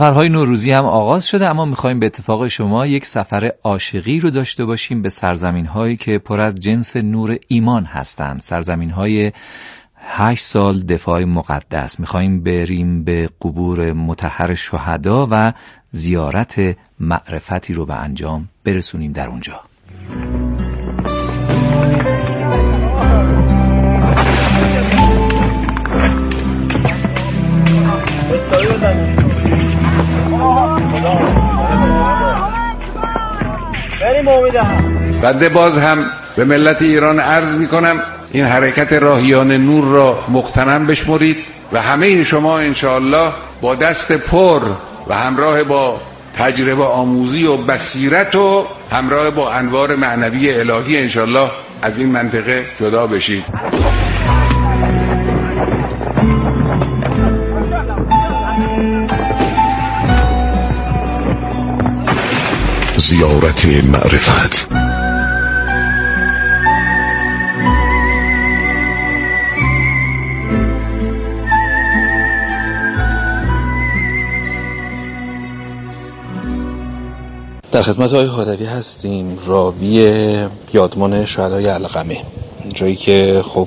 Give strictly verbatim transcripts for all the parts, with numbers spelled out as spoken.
سفرهای نوروزی هم آغاز شده، اما میخوایم به اتفاق شما یک سفر عاشقی رو داشته باشیم به سرزمین‌هایی که پر از جنس نور ایمان هستند، سرزمین‌های هشت سال دفاع مقدس. میخوایم بریم به قبور مطهر شهدا و زیارت معرفتی رو به انجام برسونیم در اونجا. بنده باز هم به ملت ایران عرض می کنم این حرکت راهیان نور را مغتنم بشمرید و همه شما انشاءالله با دست پر و همراه با تجربه آموزی و بصیرت و همراه با انوار معنوی الهی انشاءالله از این منطقه جدا بشید. زیارت معرفت. در خدمت آقای هادوی هستیم، راوی یادمان شهدای علقمه، جایی که خب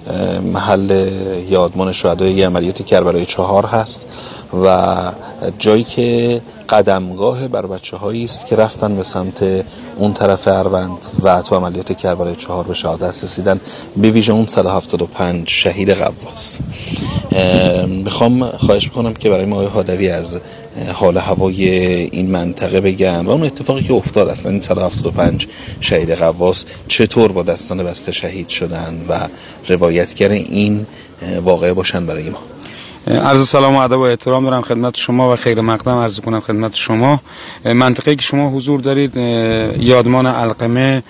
محل یادمان شهدای عملیات کربلای چهار هست و جایی که قدمگاه بر بچه هایی است که رفتن به سمت اون طرف اروند و تو عملیات کربلای چهار به شهادت رسیدن، به ویژه اون صد و هفتاد و پنج شهید غواص. میخوام خواهش بکنم که برای ما آقای هادوی از حال هوای این منطقه بگن و اون اتفاقی که افتاد، اصلا این صد و هفتاد و پنج شهید غواص چطور با دستان بسته شهید شدن و روایتگر این واقعه باشن برای ما. عرض سلام و ادب و احترام دارم خدمت شما و خیر مقدم عرض کنم خدمت شما. منطقه‌ای که شما حضور دارید یادمان علقمه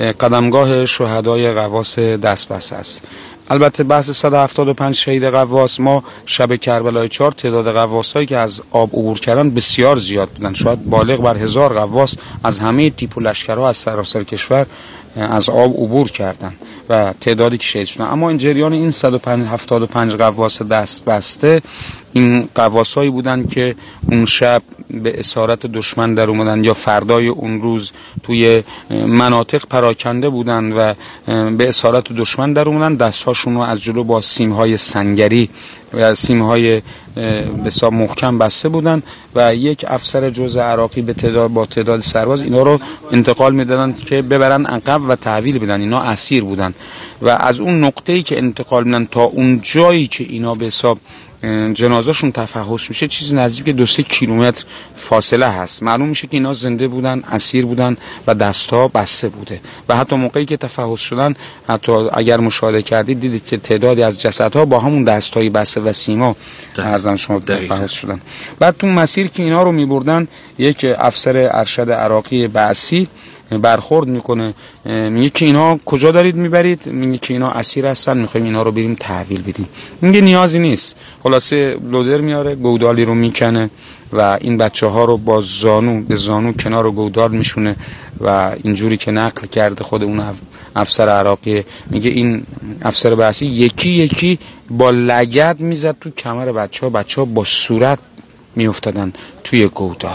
قدمگاه شهدای غواص دستبسته است. البته بحث صد و هفتاد و پنج شهید غواص، ما شب کربلای چهار تعداد غواصایی که از آب عبور کردن بسیار زیاد بودن، شاید بالغ بر هزار غواص از همه تیپ و لشکرها از سراسر کشور از آب عبور کردن و تعدادی که شهید شدن. اما این جریان این صد و هفتاد و پنج غواص دست بسته، این غواصایی بودن که اون شب به اسارت دشمن در اومدن یا فردای اون روز توی مناطق پراکنده بودن و به اسارت دشمن در اومدن، دستهاشون رو از جلو با سیمهای سنگری و سیمهای بسیار محکم بسته بودن و یک افسر جزء عراقی به تعداد با تعداد سرباز اینا رو انتقال میدادن که ببرن عقب و تحویل بدن. اینا اسیر بودن و از اون نقطه‌ای که انتقال میدن تا اون جایی که اینا به حساب جنازه‌شون تفحص میشه چیزی نزدیک دو سه کیلومتر فاصله هست. معلوم میشه که اینا زنده بودن، اسیر بودن و دستها بسته بوده و حتی موقعی که تفحص شدن، حتی اگر مشاهده کردید دیدید که تعدادی از جسدها با همون دستهای بسته و سیما ارزان شما تفحص شدن. بعد تو مسیر که اینا رو میبردن یک افسر ارشد عراقی بعثی برخورد میکنه، میگه که اینا کجا دارید میبرید؟ میگه که اینا اسیر هستن، میخوایم اینا رو بریم تحویل بدیم. میگه نیازی نیست. خلاصه لودر میاره، گودالی رو میکنه و این بچه ها رو با زانو به زانو کنار گودال میشونه و اینجوری که نقل کرده خود اون افسر عراقی، میگه این افسر بعثی یکی یکی با لگد میزد تو کمر بچه ها، بچه ها با صورت میافتادن توی گودال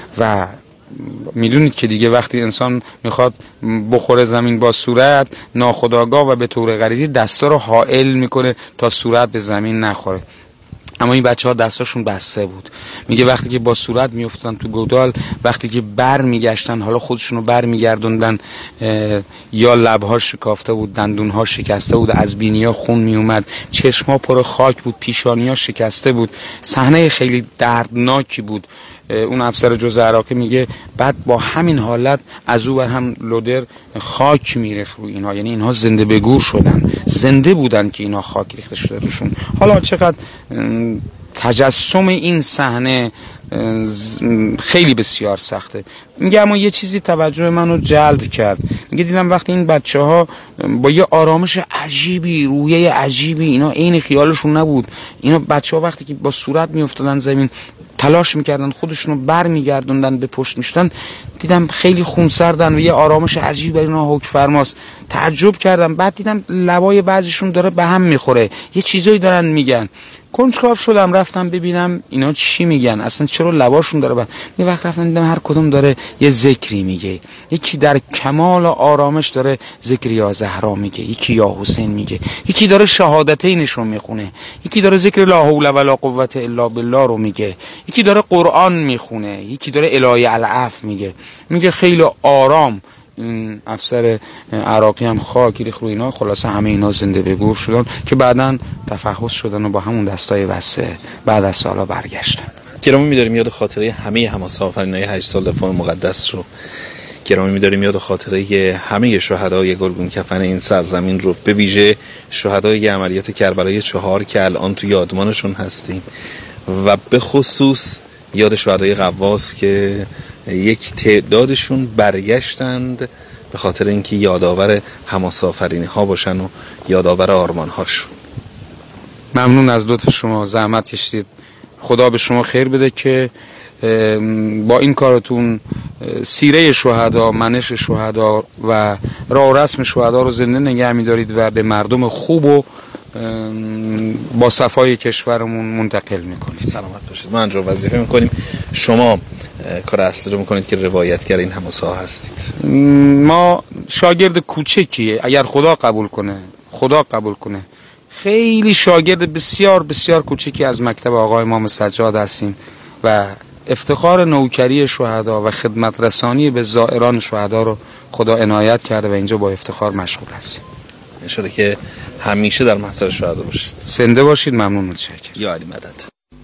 و میدونید که دیگه وقتی انسان میخواد بخوره زمین با صورت، ناخودآگاه و به طور غریزی دستا رو حائل میکنه تا صورت به زمین نخوره. اما این بچه ها دستاشون بسته بود. میگه وقتی که با صورت میافتادن تو گودال، وقتی که بر میگشتن، حالا خودشونو بر میگردوندن، یا لبها شکافته بود، دندونها شکسته بود، از بینیا خون میومد، چشمها پر خاک بود، پیشانیها شکسته بود. صحنه خیلی دردناکی بود. اون افسر جزء عراقی میگه بعد با همین حالت از او بر هم لودر خاک میریخت رو اینها، یعنی اینها زنده به گور شدن، زنده بودن که اینها خاک ریخته شده روشون. حالا چقدر تجسم این صحنه خیلی بسیار سخته. میگه اما یه چیزی توجه منو جلب کرد. میگه دیدم وقتی این بچه ها با یه آرامش عجیبی، روحیه عجیبی، اینا عین خیالشون نبود، اینا بچه ها وقتی که با صورت میافتادن زمین تلاش میکردن خودشونو بر میگردوندن به پشت میشدن، دیدم خیلی خونسردن و یه آرامش عجیب بر اینا حکم فرماست. تعجب کردم. بعد دیدم لبای بعضیشون داره به هم میخوره، یه چیزایی دارن میگن. کنجکاو شدم رفتم ببینم اینا چی میگن، اصلا چرا لباشون داره. بعد یه وقت رفتم دیدم هر کدوم داره یه ذکری میگه. یکی در کمال آرامش داره ذکر یا زهرا میگه، یکی یا حسین میگه، یکی داره شهادتینشون میخونه، یکی داره ذکر لا حول ولا قوة الا بالله رو میگه، یکی داره قرآن میخونه، یکی داره الهی العفو میگه. میگه خیلی آرام. این افسر عراقی هم خاکی ریخت رو اینا. خلاصه همه اینا زنده به گور شدن که بعداً تفحص شدن و با همون دستای وسه بعد از سالا برگشتن. گرامی می‌داریم یاد خاطره همه حماسه‌آفرینای هشت سال دفاع مقدس رو، گرامی می‌داریم یاد خاطره همه شهدای گلگون کفن این سرزمین رو، به ویژه شهدای عملیات کربلای چهار که الان تو یادمانشون هستیم، و به خصوص یاد شهدای غواص که یک تعدادشون برگشتند به خاطر اینکه یادآور حماسه‌آفرینی ها باشن و یادآور آرمان هاشون. ممنون از لطف شما، زحمت کشیدید. خدا به شما خیر بده که با این کارتون سیره شهدا، منش شهدا و راه و رسم شهدا رو زنده نگه می‌دارید و به مردم خوب و با صفای کشورمون منتقل میکنید. سلامت باشید. ما انجام وظیفه میکنیم، شما کار اصلی رو میکنید که روایتگر این حماسه ها هستید. ما شاگرد کوچکیه، اگر خدا قبول کنه، خدا قبول کنه خیلی شاگرد بسیار بسیار کوچکی از مکتب آقای امام سجاد هستیم و افتخار نوکری شهدا و خدمت رسانی به زائران شهدا رو خدا عنایت کرده و اینجا با افتخار مشغول هستیم. انشالله که همیشه در محضر شهدا باشید. زنده باشید. ممنون، متشکرم. یا علی مدد.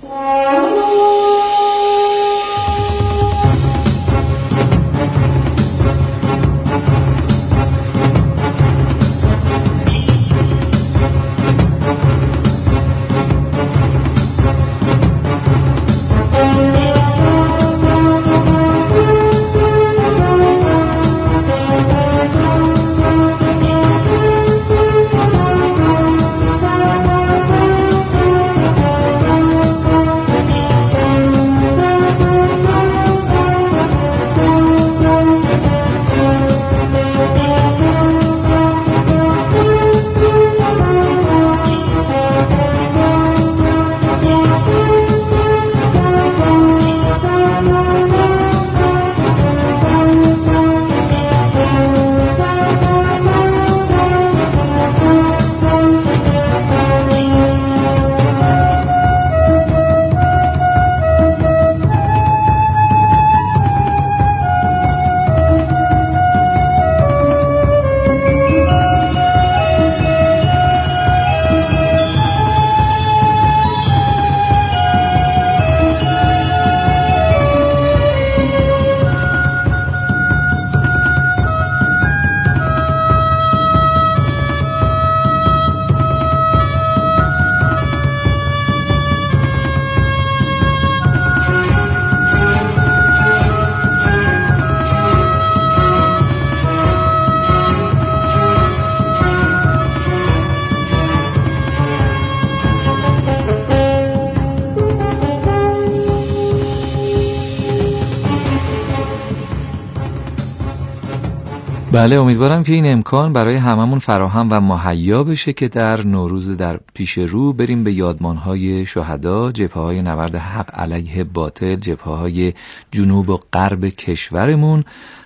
بله، امیدوارم که این امکان برای هممون فراهم و مهیا بشه که در نوروز در پیش رو بریم به یادمانهای شهدا، جبهه‌های نبرد حق علیه باطل، جبهه‌های جنوب و غرب کشورمون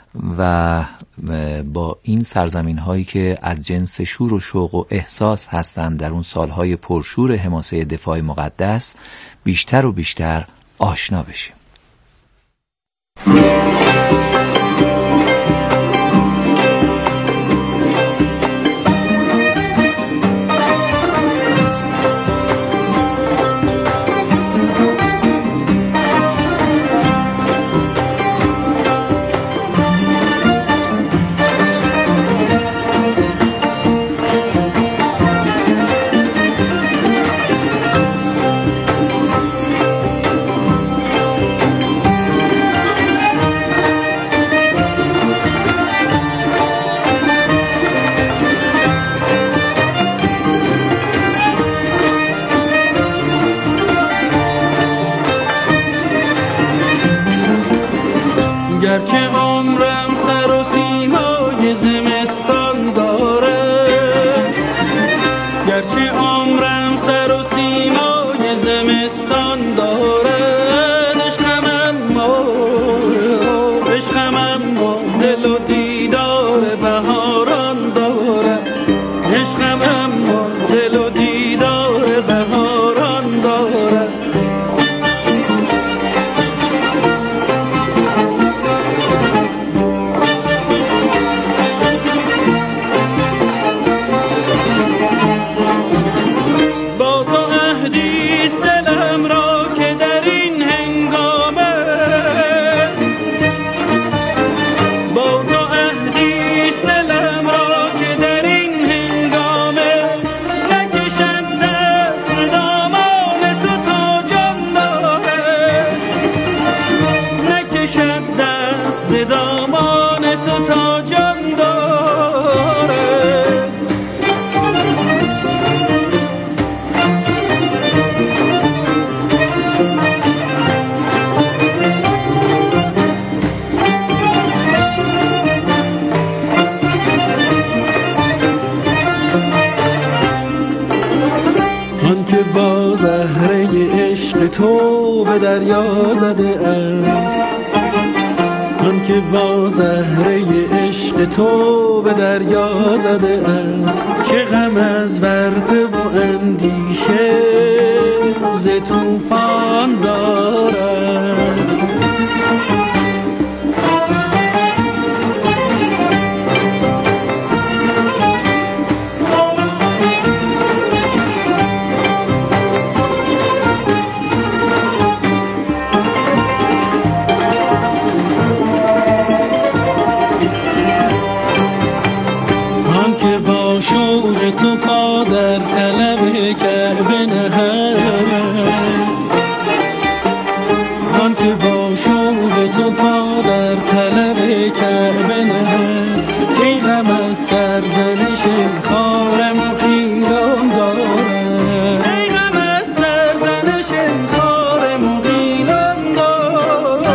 و با این سرزمین‌هایی که از جنس شور و شوق و احساس هستند در اون سالهای پرشور حماسه دفاع مقدس بیشتر و بیشتر آشنا بشیم. گرچه عمرم سر و سیمای زمستان دارد کشد دست ز دامان تو تا جان داره. آن که با زهره عشق تو به دریا زده است، آن که با زهره عشق تو به دریا زده است، چه غم از ورطه و اندیشه ز طوفان دارد. شور تو پا در طلب کعبه نهد، آن که با شور تو پا در طلب کعبه نهد، کی غم از سرزنش خارم و خیران دارد، ای غم از سرزنش خارم و خیران دارد.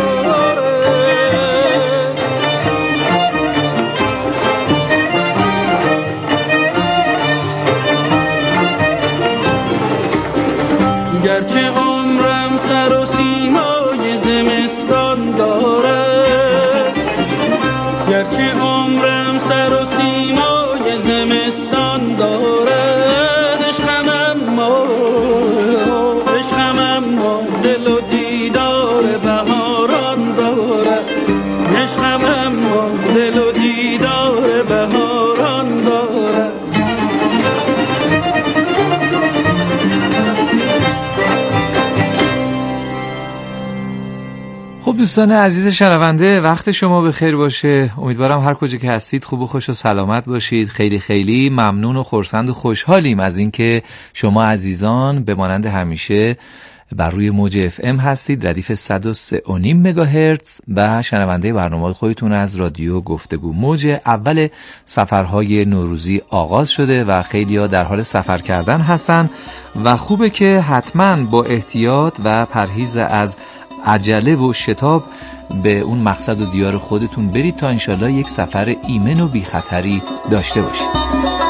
گرچه عمرم سر و سیمای زمستان دارد، گرچه عمرم سر و سیمای زمستان دارد، عشقم اما عشقم اما دل و دیدار بهاران دارد، عشقم اما دل و دیدار بهاران دارد. خب دوستان عزیز شنونده، وقت شما بخیر باشه. امیدوارم هر کجا که هستید خوب و خوش و سلامت باشید. خیلی خیلی ممنون و خرسند و خوشحالیم از اینکه شما عزیزان به مانند همیشه بر روی موج اف ام هستید، ردیف صد و سه و نیم مگاهرتز و شنونده برنامه خودتون از رادیو گفتگو. موج اول سفرهای نوروزی آغاز شده و خیلی‌ها در حال سفر کردن هستن و خوبه که حتما با احتیاط و پرهیز از عجله و شتاب به اون مقصد و دیار خودتون برید تا انشالله یک سفر ایمن و بی خطری داشته باشید.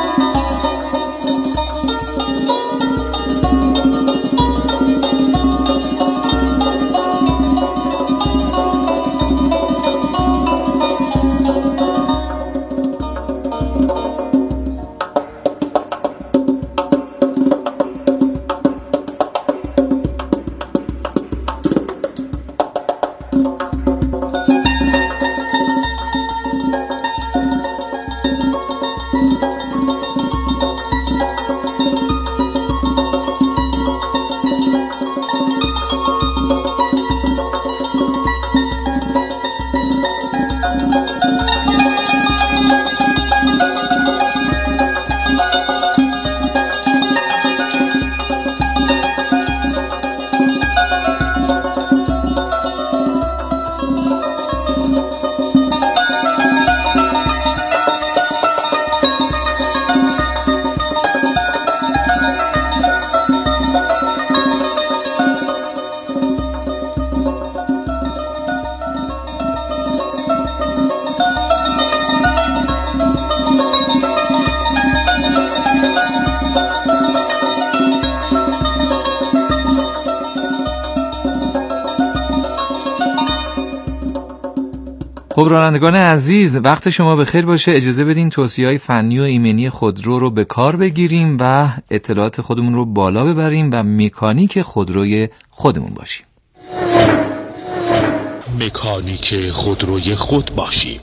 خب رانندگان عزیز، وقت شما بخیر باشه. اجازه بدین توصیه‌های فنی و ایمنی خودرو رو به کار بگیریم و اطلاعات خودمون رو بالا ببریم و مکانیک خودروی خودمون باشیم. مکانیک خودروی خود باشیم.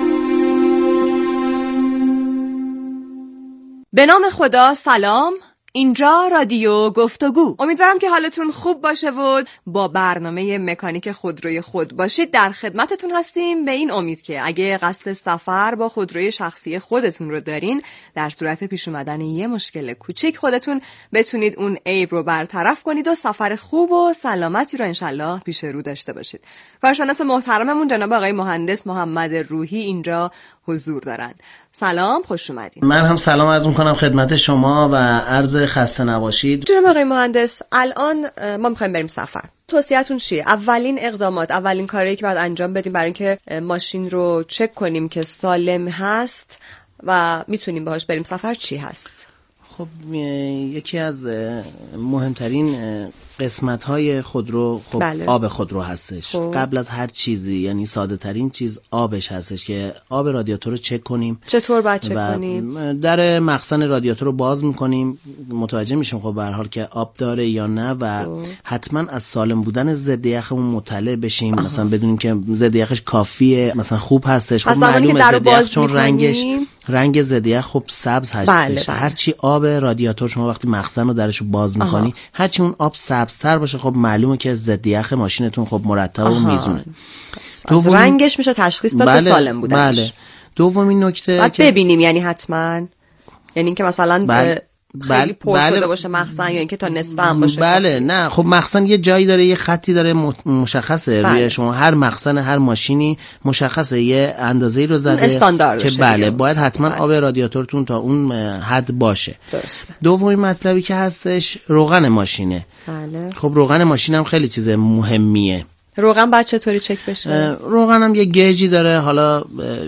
به نام خدا. سلام، اینجا رادیو گفتگو. امیدوارم که حالتون خوب باشه و با برنامه مکانیک خودروی خود باشید در خدمتتون هستیم، به این امید که اگه قصد سفر با خودروی شخصی خودتون رو دارین، در صورت پیش اومدن یه مشکل کوچیک خودتون بتونید اون عیب رو برطرف کنید و سفر خوب و سلامتی رو انشالله پیش رو داشته باشید. کارشناس محترممون جناب آقای مهندس محمد روحی اینجا حضور دارن. سلام، خوش اومدین. من هم سلام عرض می‌کنم خدمت شما و عرض خسته نباشید. جناب آقای مهندس، الان ما می‌خوایم بریم سفر. توصیه‌تون چیه؟ اولین اقدامات، اولین کاری که باید انجام بدیم برای اینکه ماشین رو چک کنیم که سالم هست و میتونیم باهاش بریم سفر چی هست؟ خب یکی از مهمترین قسمت‌های خودرو خب بله. آب خودرو هستش. خب. قبل از هر چیزی، یعنی ساده ترین چیز آبش هستش که آب رادیاتور رو چک کنیم. چطور باید چک کنیم؟ در مخزن رادیاتور رو باز می‌کنیم، متوجه میشیم خب به هر حال که آب داره یا نه و خب. حتما از سالم بودن ضد یخمون مطلع بشیم. آها. مثلا بدونیم که ضد یخش کافیه، مثلا خوب هستش. خب معلومه ضد یخ چون رنگش رنگ ضد یخ خب سبز هستش. بله بله. هر چی آب رادیاتور شما وقتی مخزن رو درش باز می‌کنی، هر چی اون آب سبزتر باشه خب معلومه که ضد یخ ماشینتون خب مرتب و میزونه. از رنگش میشه تشخیص داد بله، که سالم بودنش. بله. دومین نکته باید که ببینیم، یعنی حتما، یعنی اینکه مثلا بله. خیلی پر بله. شده باشه مخزن یا اینکه تا نصف هم باشه. بله نه خب مخزن یه جایی داره، یه خطی داره مشخصه. بله. روی شما هر مخزن هر ماشینی مشخصه یه اندازه‌ای رو زده که بله دیگه. باید حتما بله. آب رادیاتورتون تا اون حد باشه. درسته. دومین مطلبی که هستش روغن ماشینه. بله. خب روغن ماشین هم خیلی چیز مهمیه. روغن بعد چطوری چک بشه؟ روغن هم یه گیجی داره. حالا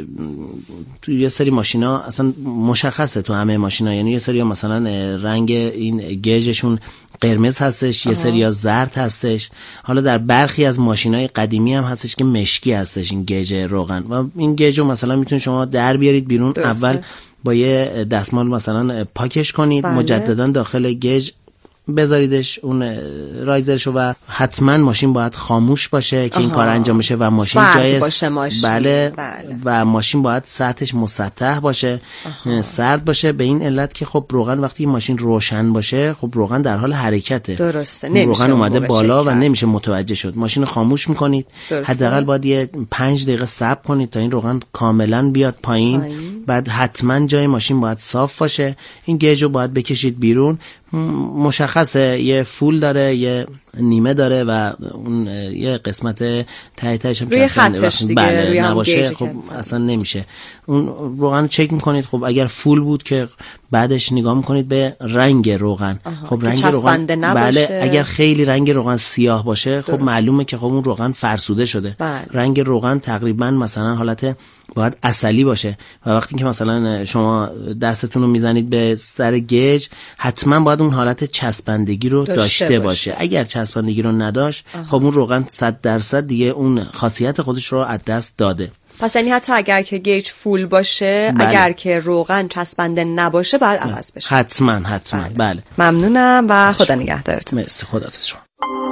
تو یه سری ماشینا اصلا مشخصه، تو همه ماشینا، یعنی یه سری مثلا رنگ این گیجشون قرمز هستش، یه سری ها زرد هستش. حالا در برخی از ماشینای قدیمی هم هستش که مشکی هستش این گیج روغن و این گیجو مثلا میتونید شما در بیارید بیرون. درسته. اول با یه دستمال مثلا پاکش کنید. بله. مجددا داخل گیج بذاریدش اون رایزرشو و حتما ماشین باید خاموش باشه که آها. این کار انجام بشه و ماشین جای باشه ماشین. بله. بله و ماشین باید سطحش مسطح باشه. آها. سرد باشه، به این علت که خب روغن وقتی ماشین روشن باشه خب روغن در حال حرکته. درسته. نمیشه روغن اومده بالا و نمیشه متوجه شد. ماشین خاموش میکنید، حداقل باید یه پنج دقیقه صبر کنید تا این روغن کاملا بیاد پایین. پایین. بعد حتما جای ماشین باید صاف باشه. این گیجو باید بکشید بیرون. مشخصه یه فول داره، یه نیمه داره و اون یه قسمت ته تهش هم روی خطش دیگه بله روی نباشه خب اصلا نمیشه. اون روغن چک میکنید. خب اگر فول بود که بعدش نگاه میکنید به رنگ روغن. خب رنگ روغن بله اگر خیلی رنگ روغن سیاه باشه خب درست. معلومه که خب اون روغن فرسوده شده. بله. رنگ روغن تقریبا مثلا حالت باید عسلی باشه و وقتی که مثلا شما دستتون رو میزنید به سر گیج حتما باید اون حالت چسبندگی رو داشته, داشته باشه. باشه اگر چسبندگی رو نداشت آها. خب اون روغن صد درصد دیگه اون خاصیت خودش رو از دست داده. پس یعنی حتی اگر که گیج فول باشه بله. اگر که روغن چسبنده نباشه باید عوض بشه. حتما حتما بله, بله. ممنونم و خدا نگهدارتون. مرسی، خداحافظ شما.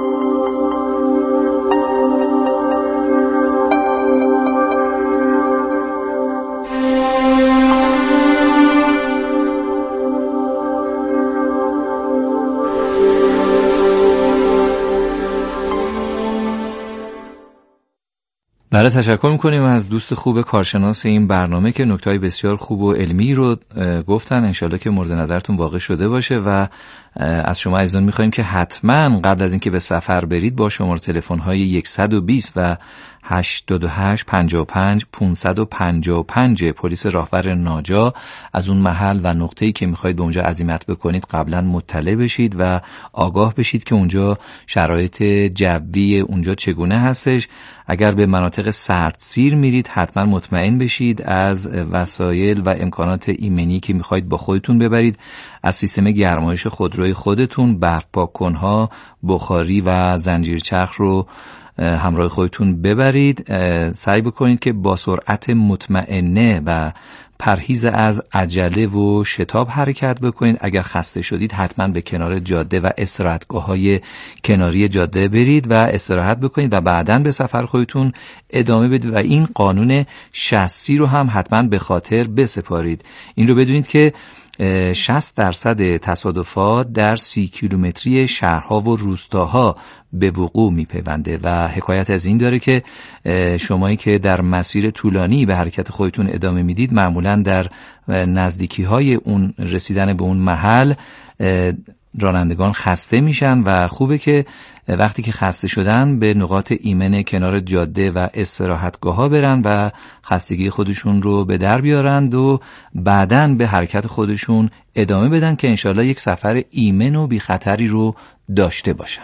بله، تشکر میکنیم از دوست خوب کارشناس این برنامه که نکته‌های بسیار خوب و علمی رو گفتن. انشالله که مورد نظرتون واقع شده باشه و از شما عزیزان میخوایم که حتما قبل از اینکه به سفر برید با شماره تلفن‌های صد و بیست و هشتاد و هشت پنجاه و پنج پانصد و پنجاه و پنج پلیس راهور ناجا از اون محل و نقطه‌ای که میخواید به اونجا عزیمت بکنید قبلا مطلع بشید و آگاه بشید که اونجا شرایط جوی اونجا چگونه هستش. اگر به مناطق سردسیر میرید حتما مطمئن بشید از وسایل و امکانات ایمنی که میخواید با خودتون ببرید. از سیستم گرمایش خودروی خودتون، برف پاک‌کن‌ها، بخاری و زنجیرچرخ رو همراه خودتون ببرید. سعی بکنید که با سرعت مطمئنه و پرهیز از عجله و شتاب حرکت بکنید. اگر خسته شدید حتما به کنار جاده و استراحتگاه‌های کناری جاده برید و استراحت بکنید و بعداً به سفر خودتون ادامه بدید و این قانون شصت رو هم حتما به خاطر بسپارید. این رو بدونید که شصت درصد تصادفات در سی کیلومتری شهرها و روستاها به وقوع میپیونده و حکایت از این داره که شمایی که در مسیر طولانی به حرکت خودتون ادامه میدید معمولاً در نزدیکی های اون رسیدن به اون محل رانندگان خسته میشن و خوبه که وقتی که خسته شدن به نقاط ایمن کنار جاده و استراحتگاه ها برن و خستگی خودشون رو به در بیارند و بعداً به حرکت خودشون ادامه بدن که انشالله یک سفر ایمن و بی خطری رو داشته باشن.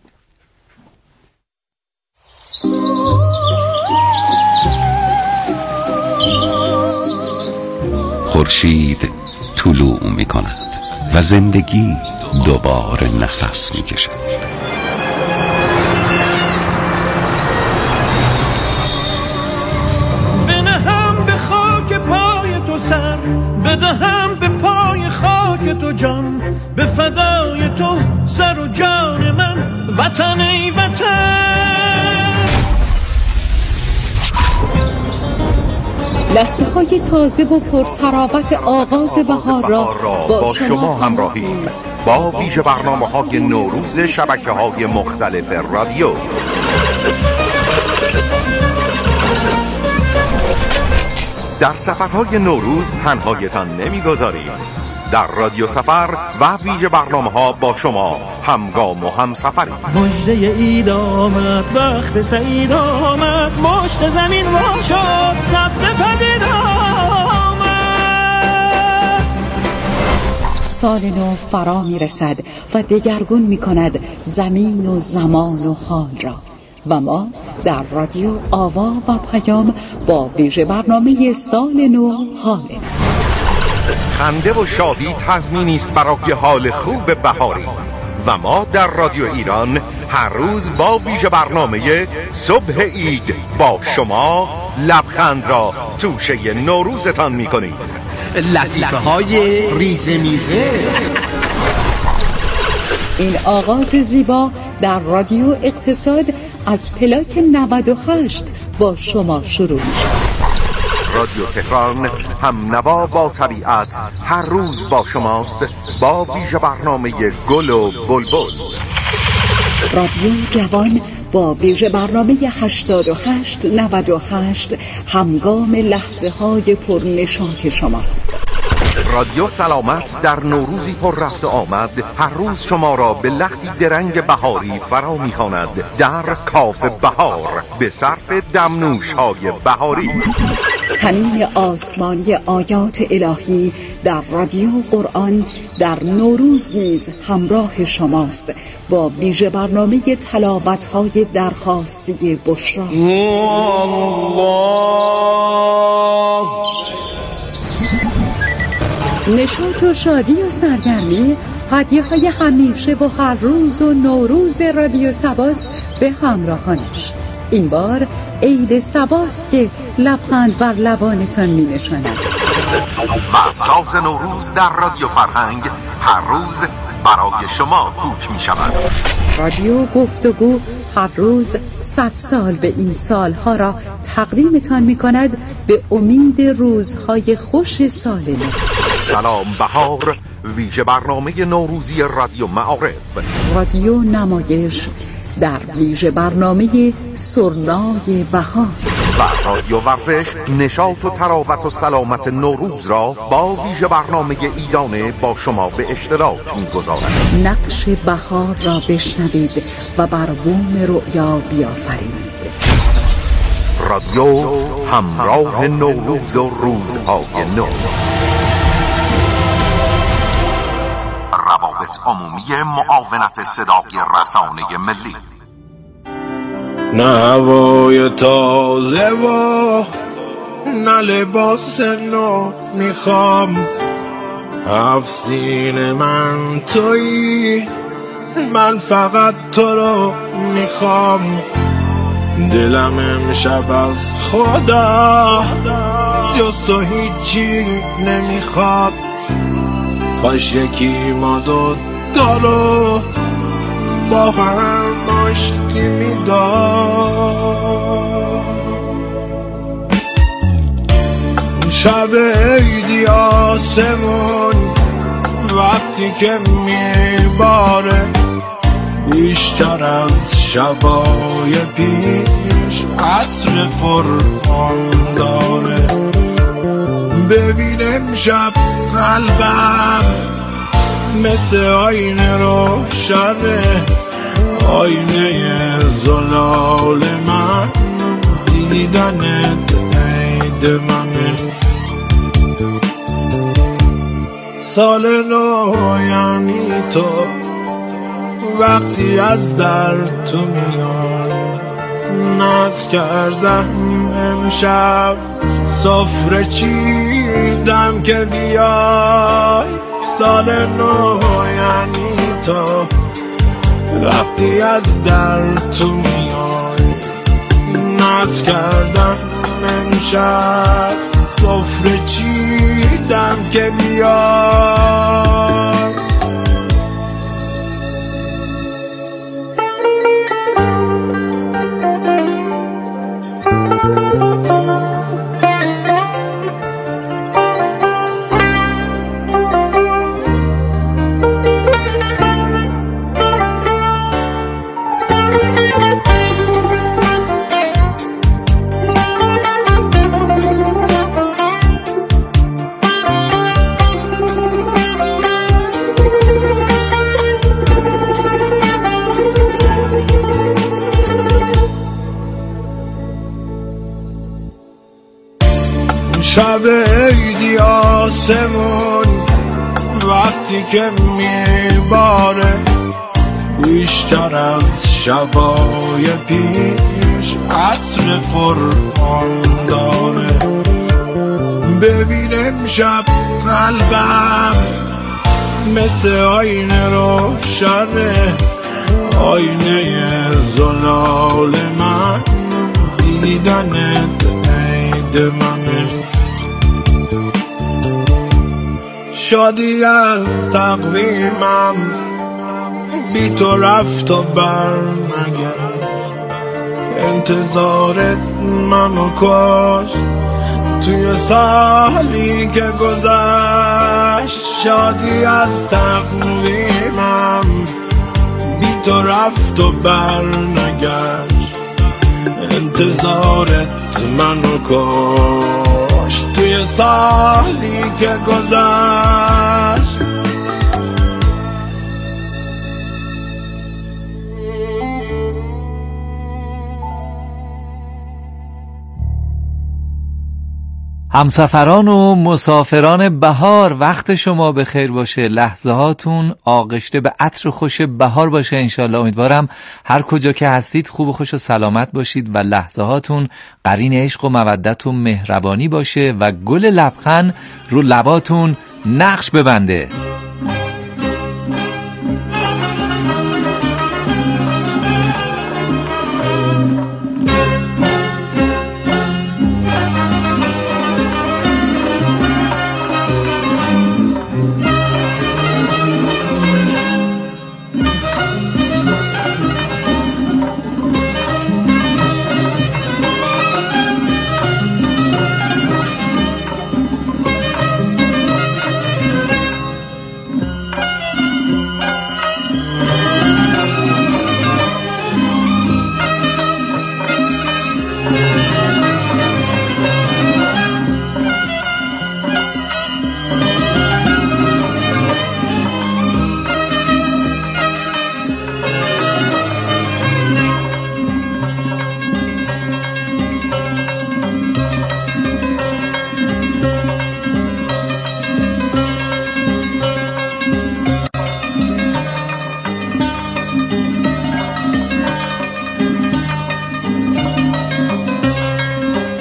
خورشید طلوع می کند و زندگی دوباره نفس می کشد. بنهم به خاک پای تو سر، بدهم به پای خاک تو جان، به فدای تو سر و جان من، وطن ای وطن. لحظه های تازه و پرتراوت آغاز بهار را با شما همراهیم با ویژه برنامه های نوروز شبکه های مختلف رادیو. در سفرهای نوروز تنهایتان نمیگذاریم. در رادیو سفر و ویژه برنامه ها با شما همگام و همسفریم. مژده اید آمد، وقت سعید آمد، مشت زمین وا شد، سبز پدید آمد. سال نو فرا می رسد و دگرگون می کند زمین و زمان و حال را و ما در رادیو آوا و پیام با ویژه برنامه سال نو حاله. خنده و شادی تضمینی است برای حال خوب بهاری و ما در رادیو ایران هر روز با ویژه برنامه صبح عید با شما لبخند را توشه نوروزتان می‌کنیم. لطیفه های ریزه میزه. این آغاز زیبا در رادیو اقتصاد از پلاک نود و هشت با شما شروع می‌شود. رادیو تهران هم نوا با طبیعت هر روز با شماست با ویژه برنامه گل و بلبل. رادیو جوان با ویژه برنامه هشتاد و هشت نود و هشت همگام لحظه های پرنشاط شماست. رادیو سلامت در نوروزی پر رفت و آمد هر روز شما را به لختی درنگ بهاری فرا می‌خواند در کاف بهار به صرف دمنوش های بهاری. تنین آسمانی آیات الهی در رادیو قرآن در نوروز نیز همراه شماست با ویژه برنامه تلاوت‌های درخواسته بشرا. نشاط و شادی و سرگرمی، هدیه های همیشه و هر روز و نوروز رادیو سباست به همراهانش. این بار عید سباست که لبخند بر لبانتان می نشاند و ساز نوروز در رادیو فرهنگ هر روز برای شما کوک می شود. رادیو گفتگو هر روز صد سال به این سالها را تقدیمتان می کند به امید روزهای خوش سال نو. سلام بهار ویژه برنامه نوروزی رادیو معارف. رادیو نمایش در ویژه برنامه سرنای بهار و رادیو ورزش نشاط و تراوت و سلامت نوروز را با ویژه برنامه ایدانه با شما به اشتراک می‌گذارد. نقش بهار را بشنوید و بر بوم رؤیا بیافرینید. رادیو همراه نوروز و روزهای نو. روابط عمومی معاونت صدای رسانه ملی. نه هوای تازه و نه لباس نو میخوام، افسین من تویی، من فقط تو رو میخوام. دلم امشب از خدا جز تو هیچی نمیخواد، کاش یکی ما دو تا رو با هم آشتی میداد. شب عیدی آسمون وقتی که میباره بیشتر از شبای پیش عطر پران داره. ببین امشب قلبم مثل آینه روشنه، آینه زلال من دیدنت عید منه. سال نو یعنی تو وقتی از در تو میای، ناز کردم امشب سفره چیدم که بیای. سال نو یعنی تو وقتی از در تو میای، ناز کردم امشب سفره چیدم که بیای. شب عیدی آسمون وقتی که میباره بیشتر از شبای پیش عطر پران داره. ببین امشب قلبم مثل آینه روشنه، آینه زلال من دیدنت عید منه. شادی از تقویمم بی تو رفت و بر نگشت، انتظارت منو کشت توی سالی که گذشت. شادی از تقویمم بی تو رفت و بر نگشت، انتظارت منو کشت توی سالی که گذشت. همسفران و مسافران بهار، وقت شما به خیر باشه، لحظه هاتون آغشته به عطر خوش بهار باشه انشالله. امیدوارم هر کجا که هستید خوب و خوش و سلامت باشید و لحظه هاتون قرین عشق و مودت و مهربانی باشه و گل لبخند رو لباتون نقش ببنده.